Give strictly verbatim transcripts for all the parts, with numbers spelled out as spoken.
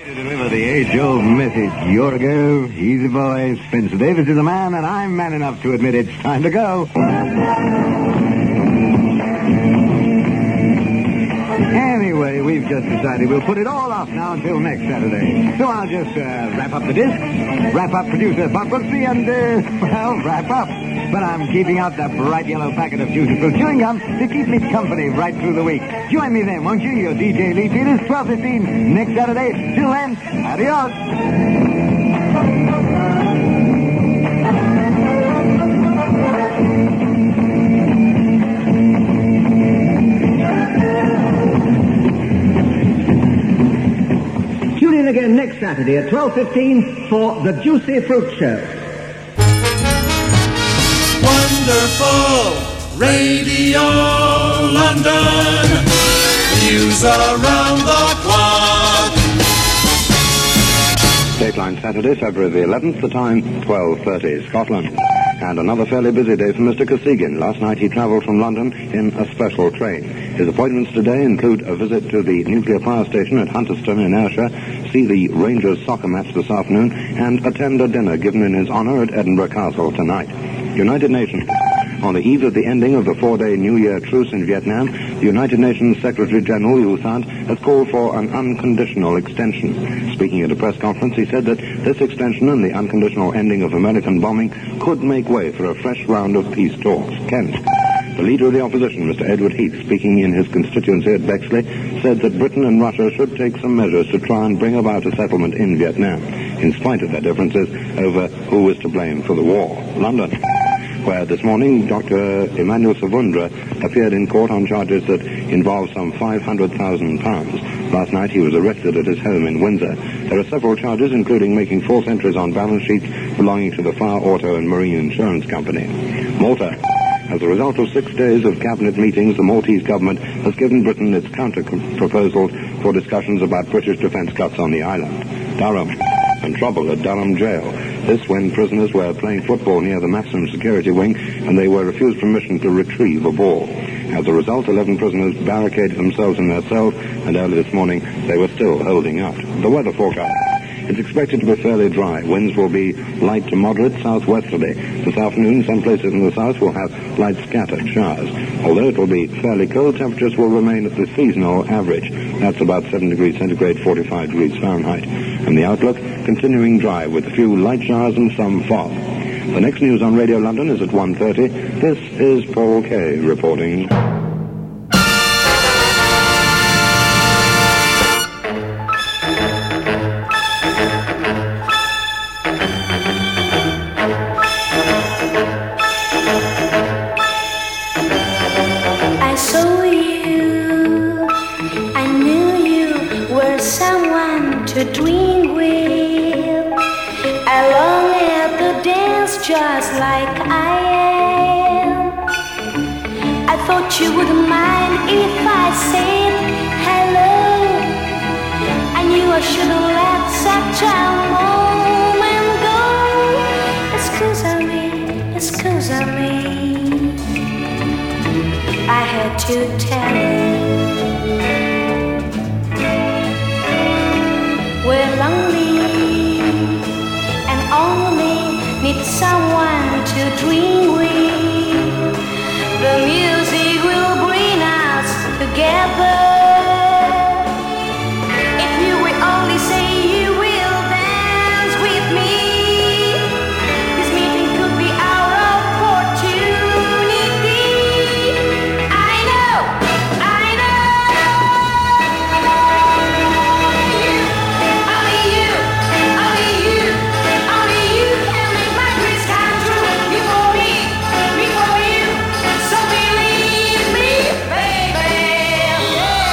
To deliver the age-old message, you're a girl, he's a boy, Spencer Davis is a man, and I'm man enough to admit it's time to go. Anyway, we've just decided we'll put it all off now until next Saturday. So I'll just uh, wrap up the disc, wrap up producer Bob Brooksby, and, uh, well, wrap up. But I'm keeping out that bright yellow packet of Juicy Fruit chewing gum to keep me company right through the week. Join me then, won't you? Your D J Lee Peters, twelve fifteen next Saturday. Till then, adios. Tune in again next Saturday at twelve fifteen for the Juicy Fruit Show. Wonderful Radio London. News around the clock. Dateline Saturday, February the eleventh, the time twelve thirty, Scotland. And another fairly busy day for Mister Kosygin. Last night he travelled from London in a special train. His appointments today include a visit to the nuclear power station at Hunterston in Ayrshire, see the Rangers soccer match this afternoon, and attend a dinner given in his honour at Edinburgh Castle tonight. United Nations. On the eve of the ending of the four-day New Year truce in Vietnam, the United Nations Secretary-General U Thant has called for an unconditional extension. Speaking at a press conference, he said that this extension and the unconditional ending of American bombing could make way for a fresh round of peace talks. Kent. The leader of the opposition, Mister Edward Heath, speaking in his constituency at Bexley, said that Britain and Russia should take some measures to try and bring about a settlement in Vietnam, in spite of their differences over who was to blame for the war. London, where this morning Doctor Emmanuel Savundra appeared in court on charges that involve some five hundred thousand pounds. Last night he was arrested at his home in Windsor. There are several charges, including making false entries on balance sheets belonging to the Fire Auto and Marine Insurance Company. Malta. As a result of six days of cabinet meetings, the Maltese government has given Britain its counter-proposal for discussions about British defence cuts on the island. Durham. And trouble at Durham Jail. This when prisoners were playing football near the maximum security wing and they were refused permission to retrieve a ball. As a result, eleven prisoners barricaded themselves in their cells, and early this morning they were still holding out. The weather forecast. It's expected to be fairly dry. Winds will be light to moderate southwesterly. This afternoon, some places in the south will have light scattered showers. Although it will be fairly cold, temperatures will remain at the seasonal average. That's about seven degrees centigrade, forty-five degrees Fahrenheit. And the outlook, continuing dry with a few light showers and some fog. The next news on Radio London is at one thirty. This is Paul Kay reporting. To dream with, along at the dance just like I am. I thought you wouldn't mind if I said hello. I knew I shouldn't let such a moment go. Excuse me, excuse me, I had to tell you. We're lonely and only need someone to dream with. The music will bring us together. If you will only say you will dance with me, this meeting could be our opportunity. I know, I know. Before you, so believe me, baby.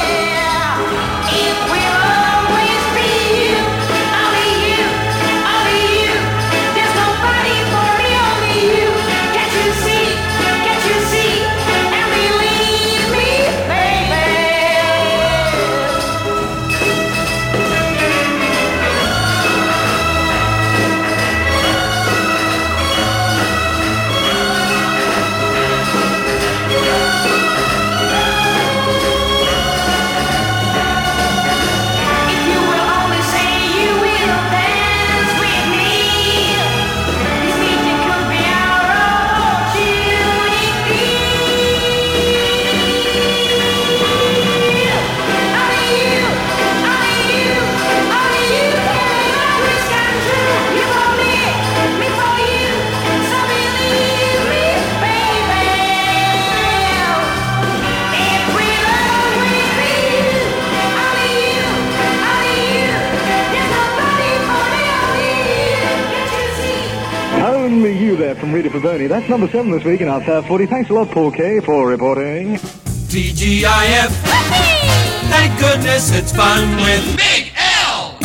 that from Rita Pavoni. That's number seven this week in our Top forty. Thanks a lot, Paul Kay, for reporting. T G I F. Thank goodness it's fun with Big L.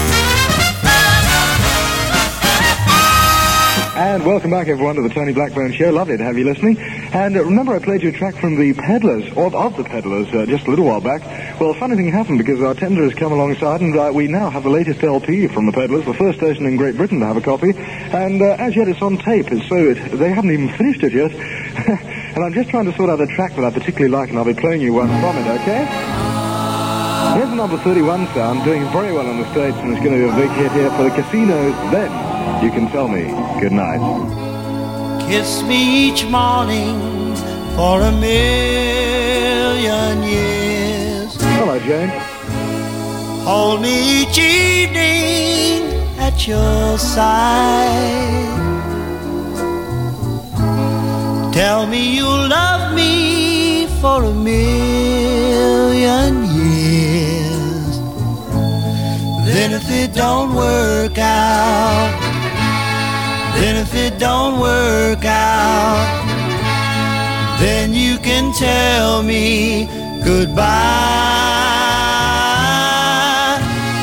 And welcome back, everyone, to the Tony Blackburn Show. Lovely to have you listening. And uh, remember I played you a track from the Peddlers, or of the Peddlers, uh, just a little while back. Well, a funny thing happened because our tender has come alongside, and uh, we now have the latest L P from the Peddlers, the first station in Great Britain to have a copy. And uh, as yet, it's on tape, and so it, they haven't even finished it yet. And I'm just trying to sort out a track that I particularly like, and I'll be playing you one from it, okay? Here's the number thirty-one sound, doing very well on the States, and it's going to be a big hit here for the Casinos. Then You Can Tell Me Good Night. Kiss me each morning for a million years. Hello, Jane. Hold me each evening at your side. Tell me you'll love me for a million years. Then if it don't work out, then if it don't work out, then you can tell me goodbye.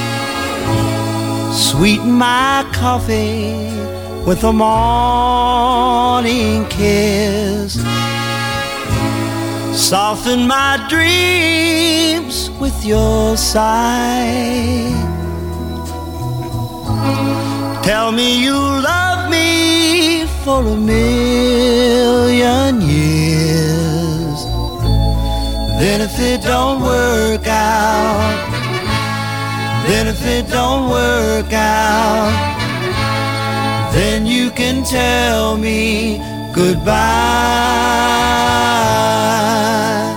Sweeten my coffee with a morning kiss. Soften my dreams with your sigh. Tell me you love me for a million years. Then if it don't work out, then if it don't work out, then you can tell me goodbye.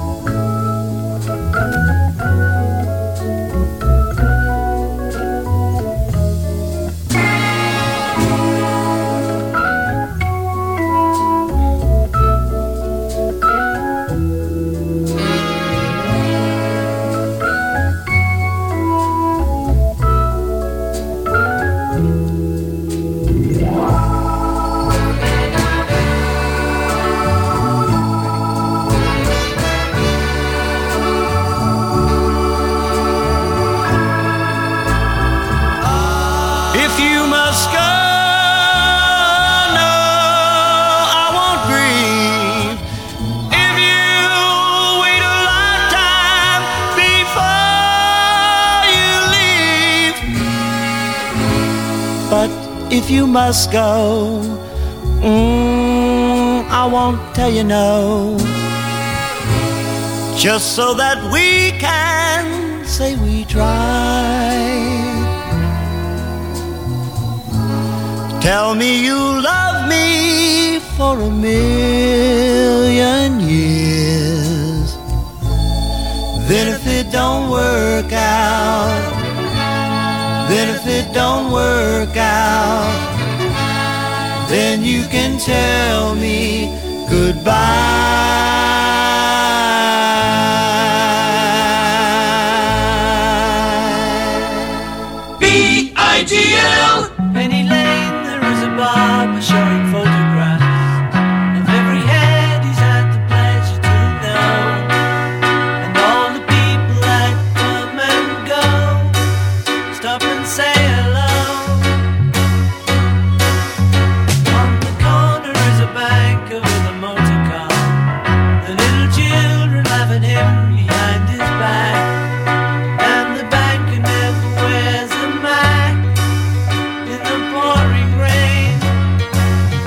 If you must go, mm, I won't tell you no. Just so that we can say we tried. Tell me you love me for a million years. Then if it don't work out, then if it don't work out, then you can tell me goodbye. B I G L. Penny Lane, there is a barber showing photographs of every head he's had the pleasure to know, and all the people that come and go. Stop and say hello. On the corner is a banker with a motor car. The little children laughing him behind his back. And the banker never wears a mask in the pouring rain.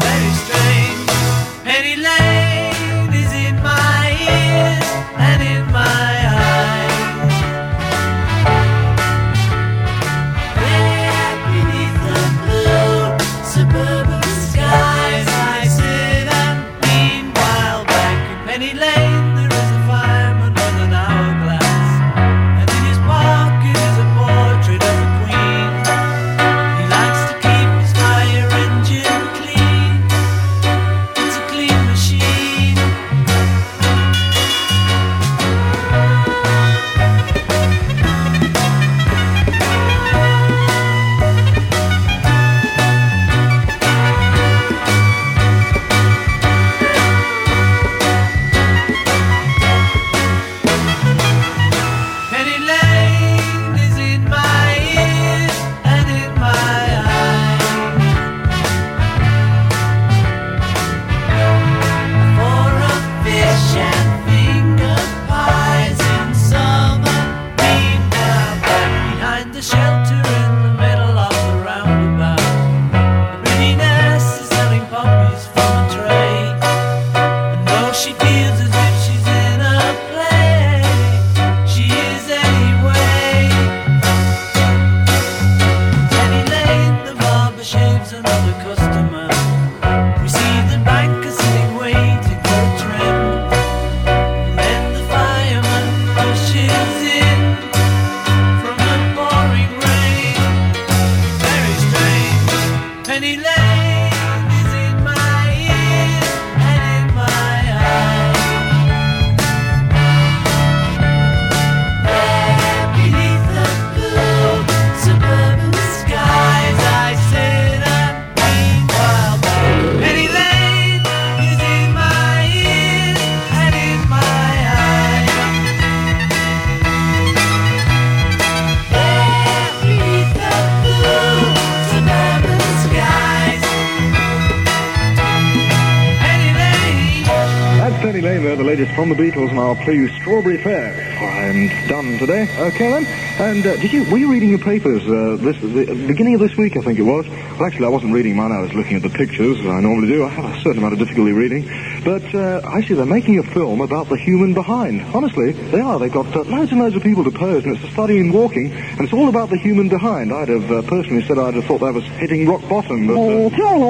the latest from the Beatles, and I'll play you Strawberry Fair before I'm done today. Okay, then? And uh, did you, were you reading your papers uh, this, the beginning of this week, I think it was? Well, actually, I wasn't reading mine. I was looking at the pictures, as I normally do. I have a certain amount of difficulty reading. But uh, actually, they're making a film about the human behind. Honestly, they are. They've got uh, loads and loads of people to pose, and it's a study in walking, and it's all about the human behind. I'd have uh, personally said I'd have thought that was hitting rock bottom, but... Uh,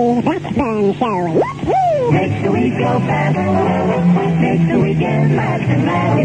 Makes the week go fast. Makes the weekend last and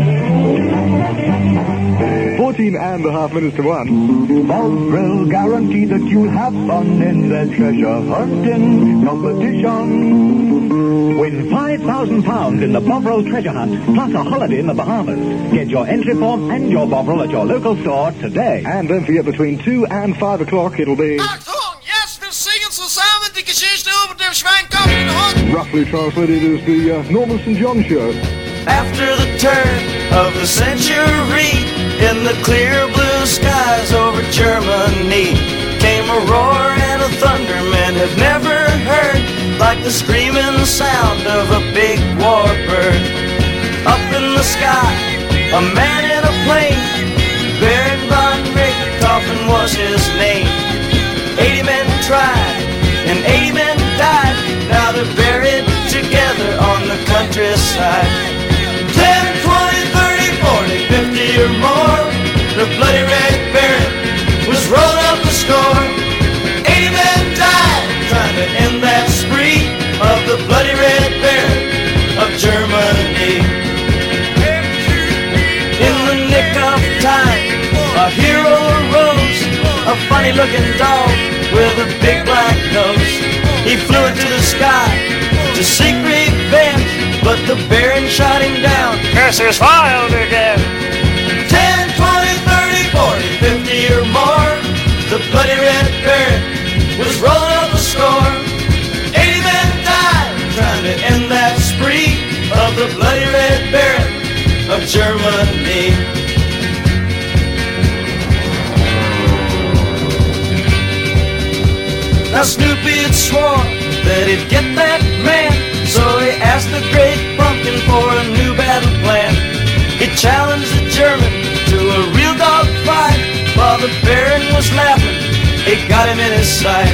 last. Fourteen and a half minutes to one. Bovril guarantee that you'll have fun in their treasure hunting competition. Win five thousand pounds in the Bovril treasure hunt, plus a holiday in the Bahamas. Get your entry form and your Bovril at your local store today. And don't forget, between two and five o'clock, it'll be... Achtung, jetzt wir singen zusammen die Geschichte über den Schweinkopf in den Hund. Roughly translated as the uh, Norman Saint John Show. After the turn of the century, in the clear blue skies over Germany, came a roar and a thunder men have never heard, like the screaming sound of a big warbird. Up in the sky, a man in a plane, Baron von Richthofen was his name. Eighty men tried, and eighty men died, now they're buried together on the countryside. Ten, twenty, thirty, forty, fifty or more, the bloody Red Baron was rolling up the score. Eighty men died trying to end that spree of the bloody Red Baron of Germany. In the nick of time, a hero arose, a funny-looking dog with a big black nose. He flew into the sky to seek revenge, but the Baron shot him down. Curses filed again. Ten, twenty, thirty, forty, fifty or more, the bloody Red Baron was rolling up the score. Eighty men died trying to end that spree of the bloody Red Baron of Germany. Now Snoopy had sworn that he'd get that man, so he asked the Great Pumpkin for a new battle plan. He challenged the German to a real dog fight, while the Baron was laughing, he got him in his sight.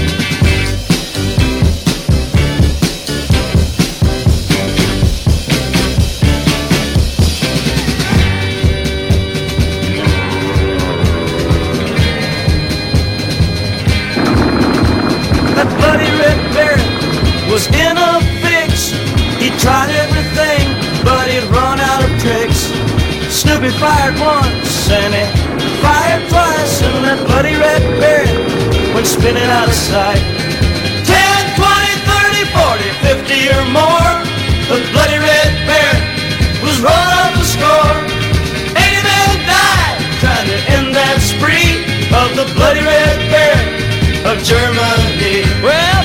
Was in a fix. He tried everything, but he'd run out of tricks. Snoopy fired once and he fired twice, and that bloody Red Baron went spinning out of sight. Ten, twenty, thirty, forty, fifty or more, the bloody Red Baron was rolling up the score. Eighty men died trying to end that spree of the bloody Red Baron of Germany. Well,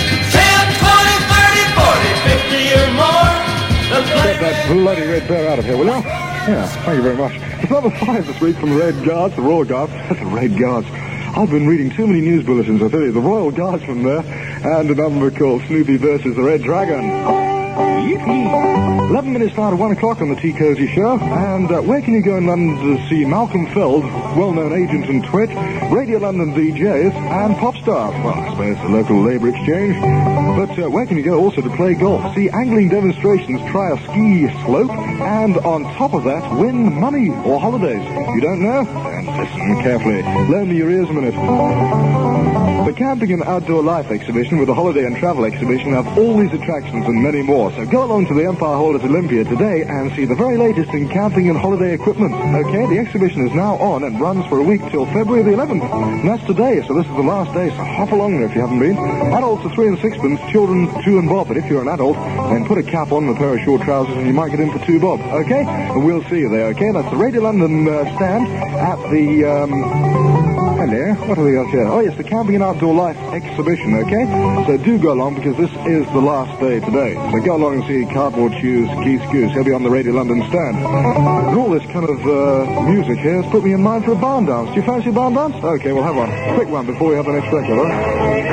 Get that bloody Red Bear out of here, will you? Yeah, thank you very much. It's number five this week from the Red Guards, the Royal Guards. That's the Red Guards. I've been reading too many news bulletins, I tell you. The Royal Guardsmen there, and a number called Snoopy versus the Red Dragon. Yippee! Eleven minutes now to one o'clock on the Tea Cozy Show. And uh, where can you go in London to see Malcolm Feld, well-known agent and twit, Radio London D Js, and pop stars? Well, I suppose the local labour exchange. But uh, where can you go also to play golf, see angling demonstrations, try a ski slope, and on top of that, win money or holidays? You don't know? Then listen carefully. Lend me your ears a minute. The Camping and Outdoor Life exhibition with the Holiday and Travel exhibition have all these attractions and many more. So go along to the Empire Hall at Olympia today and see the very latest in camping and holiday equipment. Okay, the exhibition is now on and runs for a week till February the eleventh. And that's today, so this is the last day, so hop along there if you haven't been. Adults are three and sixpence, children two and bob. But if you're an adult, then put a cap on and a pair of short trousers and you might get in for two bob. Okay? And we'll see you there, okay? That's the Radio London uh, stand at the... Um, Hello, what have we got here? Oh yes, the Camping and Outdoor Life exhibition, okay? So do go along because this is the last day today. So go along and see Cardboard Shoes, Keith Goose. He'll be on the Radio London stand. And all this kind of uh, music here has put me in mind for a barn dance. Do you fancy a barn dance? Okay, we'll have one. Quick one before we have the next record, all right?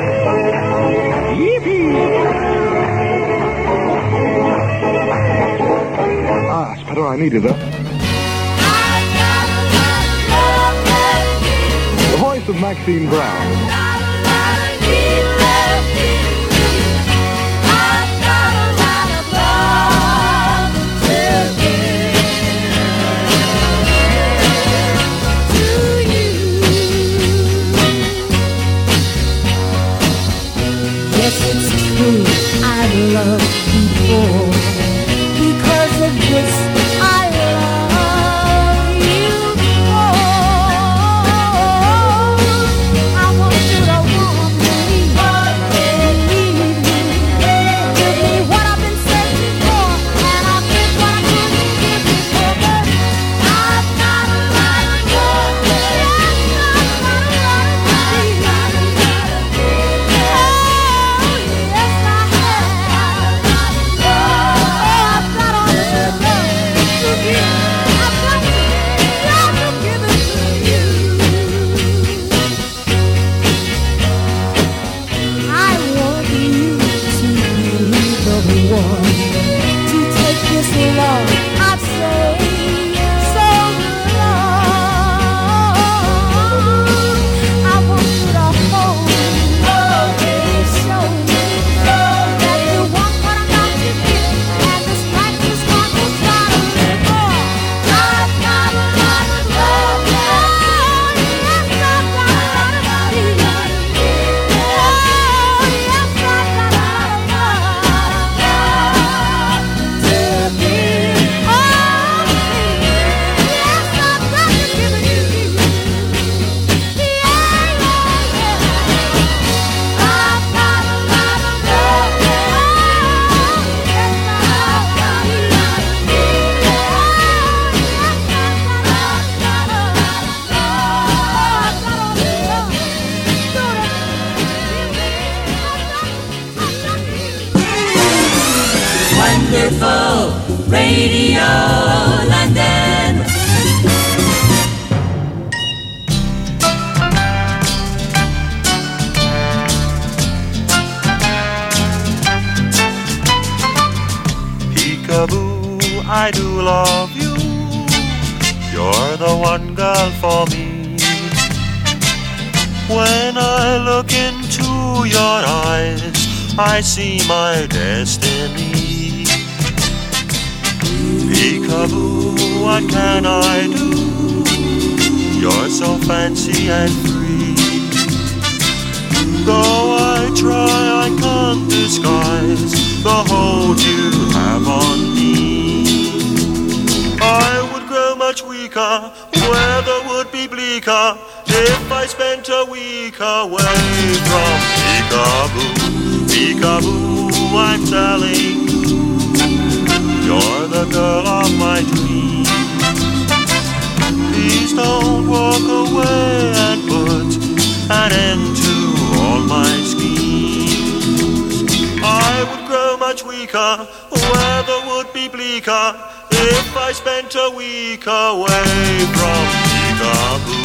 Yippee! Ah, it's better I needed that. The voice of Maxine Brown. Love people because of this I love you more. I want you to want me, need me, give me what I've been searching for, and I'll give what I couldn't give before. But I've got a lot of love, yes, I've got a lot of love. Oh, yes, I have. Wonderful Radio London. Peekaboo, I do love you. You're the one girl for me. When I look into your eyes, I see my destiny. Peekaboo, what can I do? You're so fancy and free. Though I try, I can't disguise the hold you have on me. I would grow much weaker, weather would be bleaker, if I spent a week away from Peekaboo. Peekaboo, I'm telling you, you're the girl of my dreams. Please don't walk away and put an end to all my schemes. I would grow much weaker, weather would be bleaker, if I spent a week away from Peekaboo.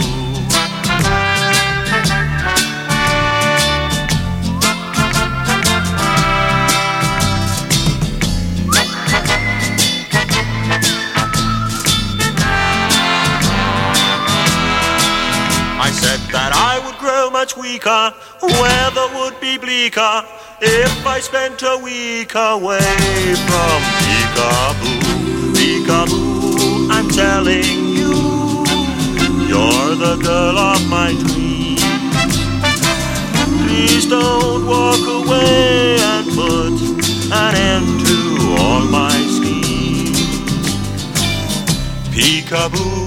I said that I would grow much weaker, weather would be bleaker, if I spent a week away from Peekaboo. Peekaboo, I'm telling you, you're the girl of my dreams. Please don't walk away and put an end to all my schemes. Peekaboo.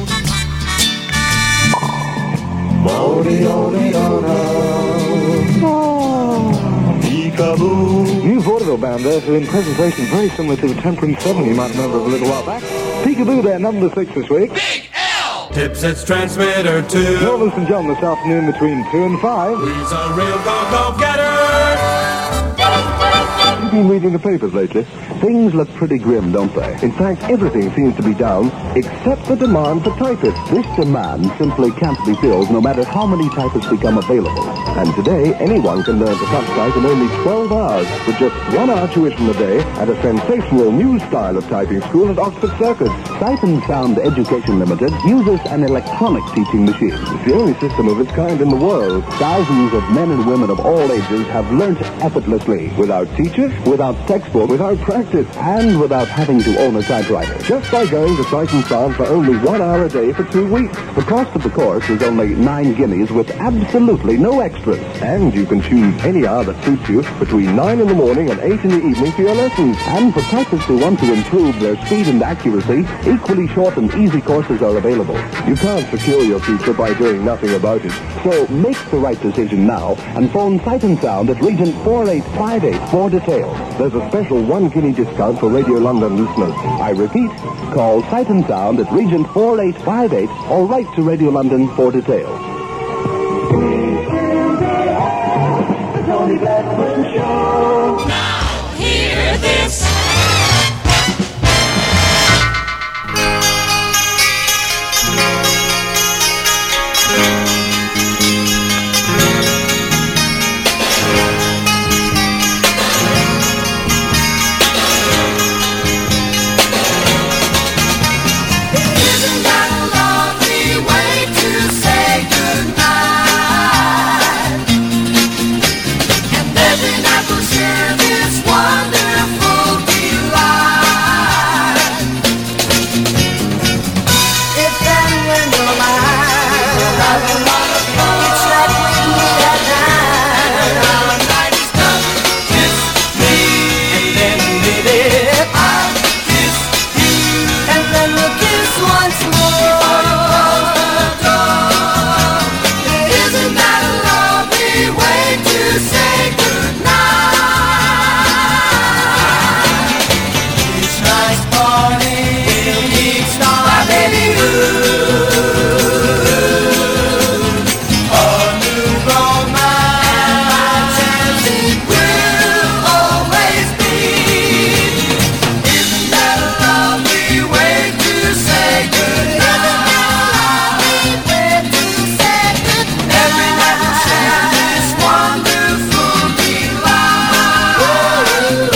Peekaboo. New vaudeville band there, so in presentation very similar to the Temperance Seven you might remember a little while back. Peekaboo there, number six this week. Big L! Tipsets transmitter two. Norman Saint John this afternoon between two and five. He's a real go-go-getter. you been reading the papers lately? Things look pretty grim, don't they? In fact, everything seems to be down except the demand for typists. This demand simply can't be filled no matter how many typists become available. And today, anyone can learn to type in only twelve hours with just one hour tuition a day at a sensational new style of typing school at Oxford Circus. Sight and Sound Education Limited uses an electronic teaching machine. It's the only system of its kind in the world. Thousands of men and women of all ages have learnt effortlessly, without teachers, without textbook, without practice, and without having to own a typewriter. Just by going to Sight and Sound for only one hour a day for two weeks. The cost of the course is only nine guineas with absolutely no extras. And you can choose any hour that suits you between nine in the morning and eight in the evening for your lessons. And for typists who want to improve their speed and accuracy, equally short and easy courses are available. You can't secure your future by doing nothing about it. So make the right decision now and phone Sight and Sound at Regent four eight five eight for details. There's a special one guinea discount for Radio London listeners. I repeat, call Sight and Sound at Regent four eight five eight or write to Radio London for details. The Tony Blackburn Show. Now hear this. Isn't that a lovely way to say goodnight? And every night we'll share this wonderful delight. If and when you're mine, we'll have a lot of fun. It's like we meet at night. Our night is done. Kiss me, and then baby, I'll kiss you, and then we'll kiss once more. Isn't that a lovely way to say goodnight? This night's party will kickstart my baby ooh. A new romance, and it will always be. Isn't that a lovely way to say goodnight? Every night we'll share this wonderful delight.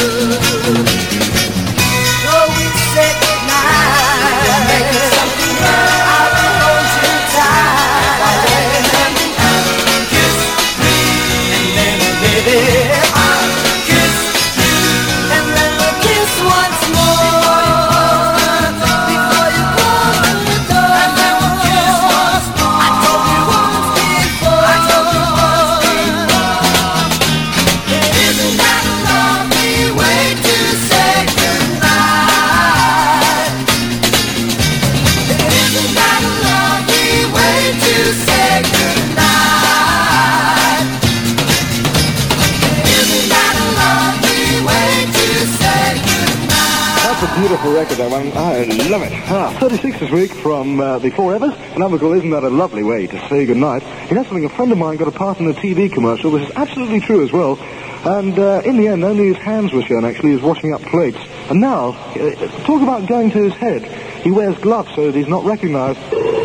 So we say goodnight. We'll make it something good. I'll hold you tight. Kiss me, and then baby, I'll kiss you, and then we'll kiss once more. Before you close the door, and then we'll kiss once more. I told you once before. I told you once before. Isn't that a lovely way to say goodnight? Isn't that a lovely way to say goodnight? Isn't that a lovely way to say goodnight? That's a beautiful record, that one. I love it. Ah, thirty-six this week from uh, the Four Evers. An album called Isn't That a Lovely Way to Say Goodnight. You know something, a friend of mine got a part in a T V commercial, which is absolutely true as well. And uh, in the end, only his hands were shown, actually. He was washing up plates. And now, uh, talk about going to his head. He wears gloves so that he's not recognized.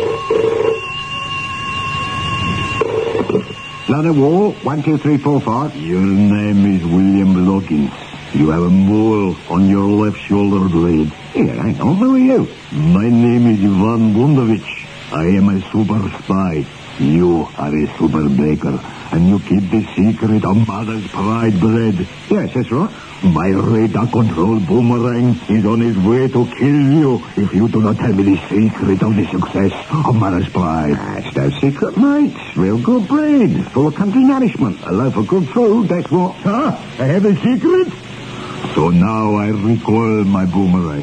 Ladder wall, one, two, three, four, five. Your name is William Loggins. You have a mole on your left shoulder blade. Here, hang on, who are you? My name is Ivan Bundovich. I am a super spy. You are a super baker, and you keep the secret of Mother's Pride bread. Yes, that's right. My radar-controlled boomerang is on his way to kill you if you do not tell me the secret of the success of Mother's Pride. That's no secret, mate. Real good bread, full of country nourishment. A loaf of good food, that's what. Huh? I have a secret? So now I recoil my boomerang.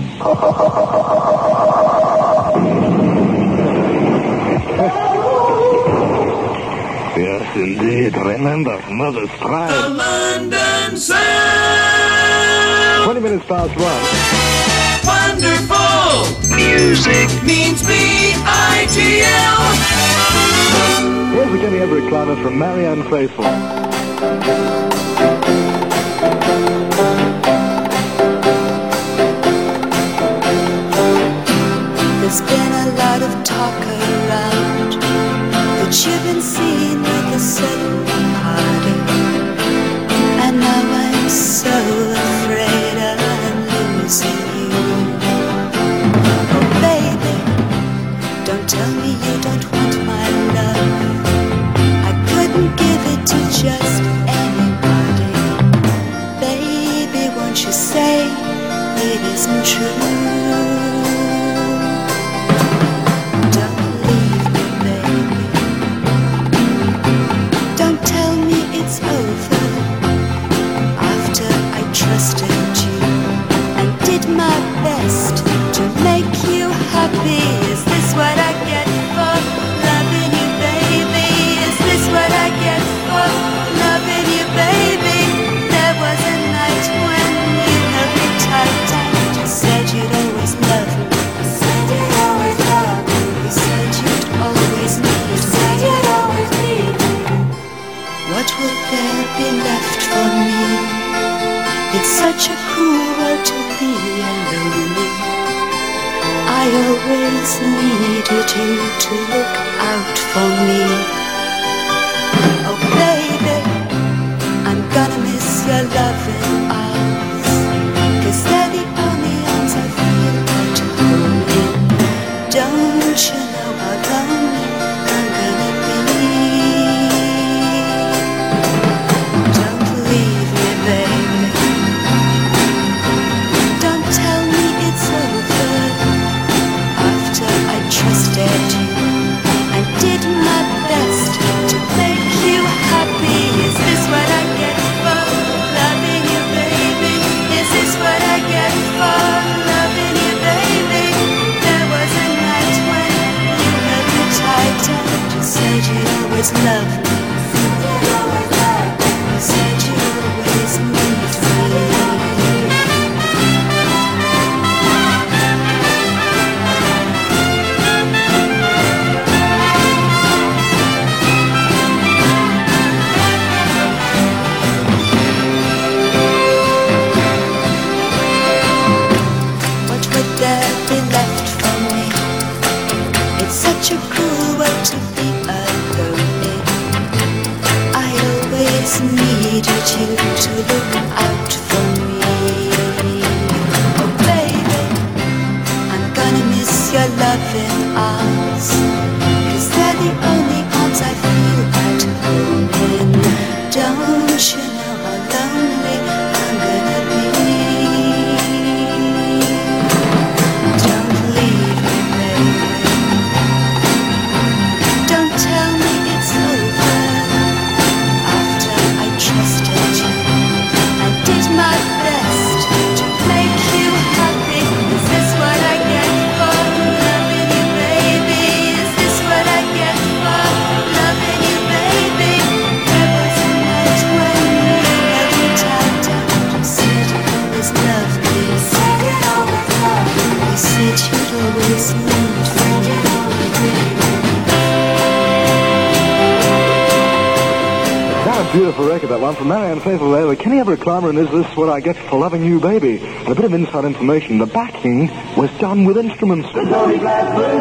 Yes, indeed. Remember, Mother's Pride. The London Sound. twenty minutes past one. Wonderful. Music means B I G L. Here's the Kenny Everett climber from Marianne Faithfull. you've been seen with a certain party, and now I'm so afraid I'm losing you. Oh baby, don't tell me you don't want my love. I couldn't give it to just anybody. Baby, won't you say it isn't true? Trusted you and did my best to make you happy. Is this what I get for loving you, baby? Is this what I get for loving you, baby? There was a night when you held me tight and you said you'd always love me. You said you'd always love me. You said you'd always need me. You said you'd always need me. What would there be left for me? It's such a cruel world to be lonely. I always needed you to look out for me. Oh baby, I'm gonna miss your loving arms, 'cause they're the only arms I feel at home in. Don't you know how lonely I'm gonna be? Don't leave me, baby. Trusted you and did my best to make you happy. Is this what I get for loving you, baby? Is this what I get for loving you, baby? There was a night when you held me tight and you said you'd always love me. You said you'd always need me. Such a cruel world to be alone in. I always needed you to look out for me. Oh baby, I'm gonna miss your loving arms, 'cause they're the only arms I feel at home in. Don't you know how lonely I'm gonna be? Don't leave me, baby. Tell me it's over after I trusted you and did my best to make you happy. Is this what I get for loving you, baby? Is this what I get for loving you, baby? There was a night when you held me tight and you said you'd always love me. You said you'd always love me. You said you'd always need me. Beautiful record, that one, from Marianne Faithfull there with Kenny Everett Clymer and Is This What I Get for Loving You, Baby? And a bit of inside information, the backing was done with instruments. The Tony Blackburn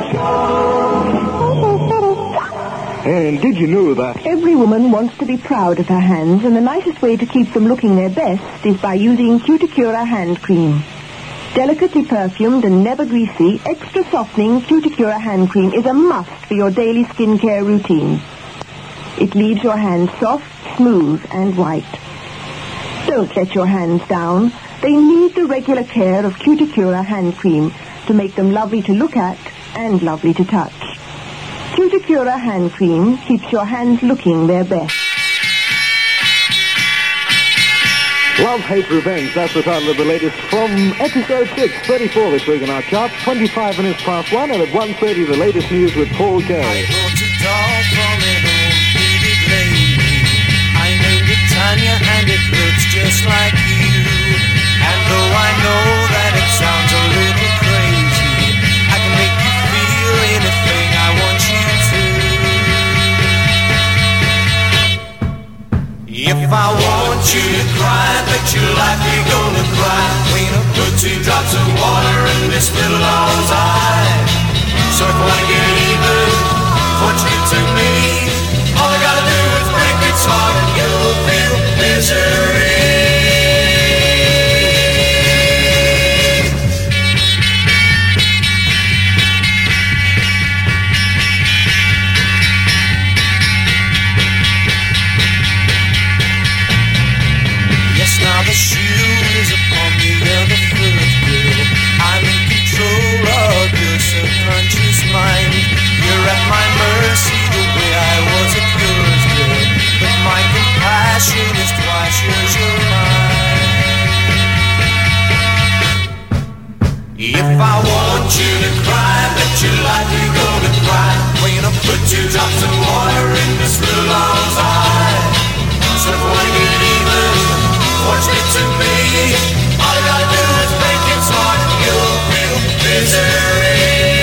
Show! And did you know that every woman wants to be proud of her hands, and the nicest way to keep them looking their best is by using Cuticura hand cream. Delicately perfumed and never greasy, extra softening Cuticura hand cream is a must for your daily skincare routine. It leaves your hands soft, smooth, and white. Don't let your hands down. They need the regular care of Cuticura hand cream to make them lovely to look at and lovely to touch. Cuticura hand cream keeps your hands looking their best. Love, Hate, Revenge, that's the title of the latest from episode six, thirty-four this week in our charts, twenty-five minutes past one, and at one thirty the latest news with Paul Gay. Tanya, and it looks just like you. And though I know that it sounds a little crazy, I can make you feel anything I want you to. If I want you to cry, bet your life you're gonna cry. Clean up, put two drops of water in this little old eye. So if I get even, what you do to me, you like you're gonna cry when I put two drops of water in this little long's eye. So if I wanna get even, what's it to me? All I gotta do is make it smart, you'll feel misery.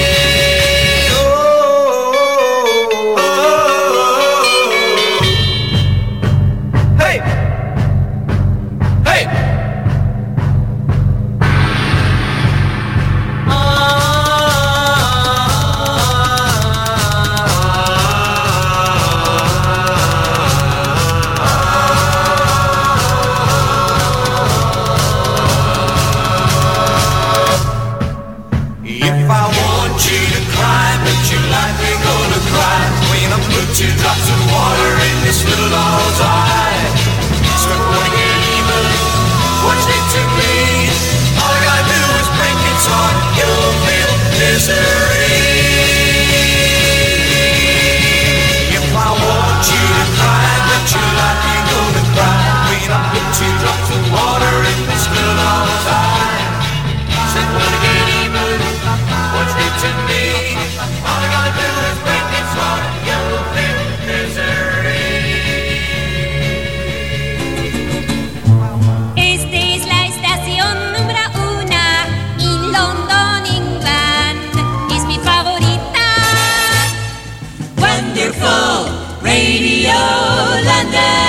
Two drops of water in this little long's eye. So if I wanna get even, what's it to me? All I gotta do is break its heart, you'll feel misery. If I want you to cry, but you like you're gonna cry when I put two drops of water in this little long's eye. So if I wanna get even, what's it to me? All I gotta do is break its heart, you'll feel Esta es la estación número una en London, England. Es mi favorita. Wonderful Radio London.